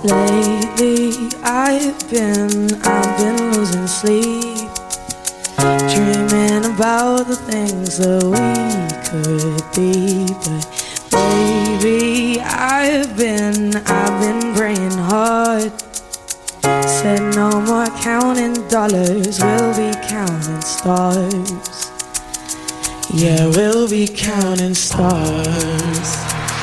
Lately I've been losing sleep, dreaming about the things that we could be. But baby, I've been praying hard. Said no more counting dollars, we'll be counting stars. Yeah, we'll be counting stars.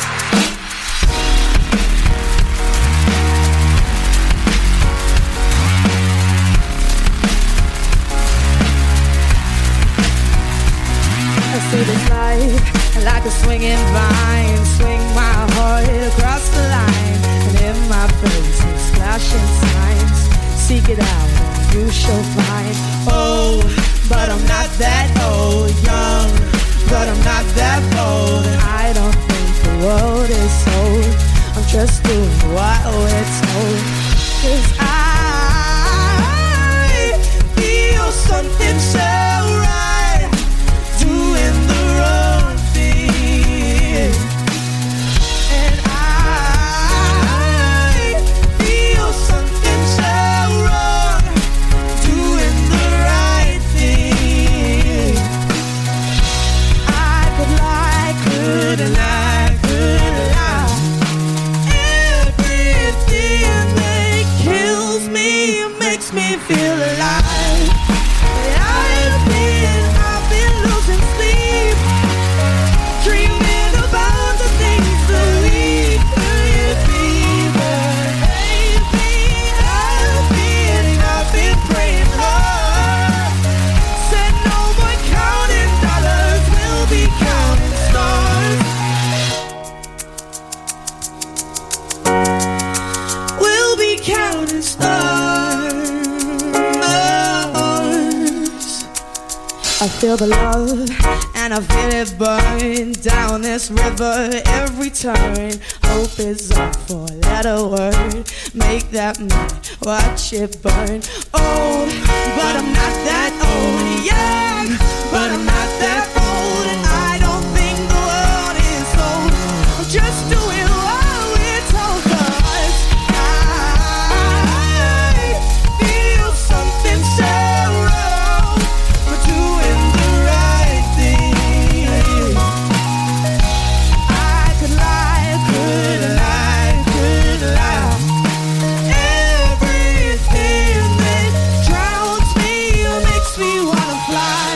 See this life like a swinging vine, swing my heart across the line, and in my face is flashing signs. Seek it out, you shall find. Oh, but I'm not that old. Young, but I'm not that bold. And I don't think the world is sold. I'm just doing what we're told. 'Cause I feel something so right, doing the wrong thing. And I feel something so wrong, doing the right thing. I could lie, couldn't lie, could lie. Everything that kills me makes me feel alive. I've been losing sleep, dreaming about the things that we could be. But baby, I've been praying hard. Said no more counting dollars, we'll be counting stars. We'll be counting stars. I feel the love and I feel it burn down this river every turn. Hope is up for a letter word. Make that money, watch it burn. Oh, but I'm not that old. Young, but I'm not that old. And I don't think the world is sold. I'm just doing what we're told. 'Cause I feel something so wrong, we're doing the right thing. I could lie, could lie, could lie. Everything that drowns me makes me wanna fly.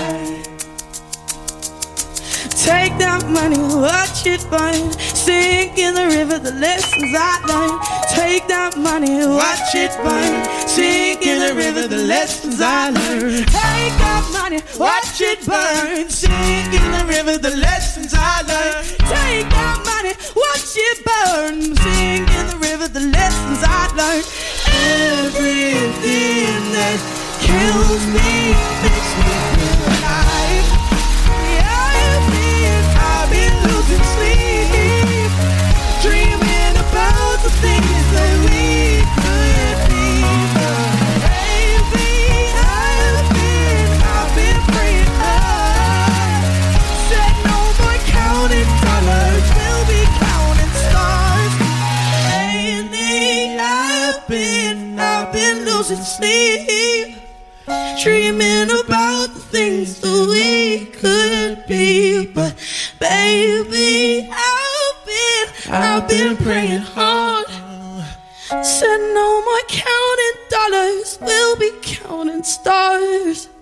Take that money, watch it burn. Sink in the river, the lessons I learned. Take that money, watch it burn. Sink in the river, the lessons I learned. Take that money, watch it burn. Sink in the river, the lessons I learned. Take that money, watch it burn. Sink in the river, the lessons I learned. Everything that kills me makes me feel alive. I've been losing sleep, dreaming about the things that we could be. Baby, I've been praying hard. Said no more counting dollars, we'll be counting stars. Lately, I've been losing sleep, dreaming about the things that we could be. But baby, I've been praying hard. Said no more counting dollars, we'll be counting stars.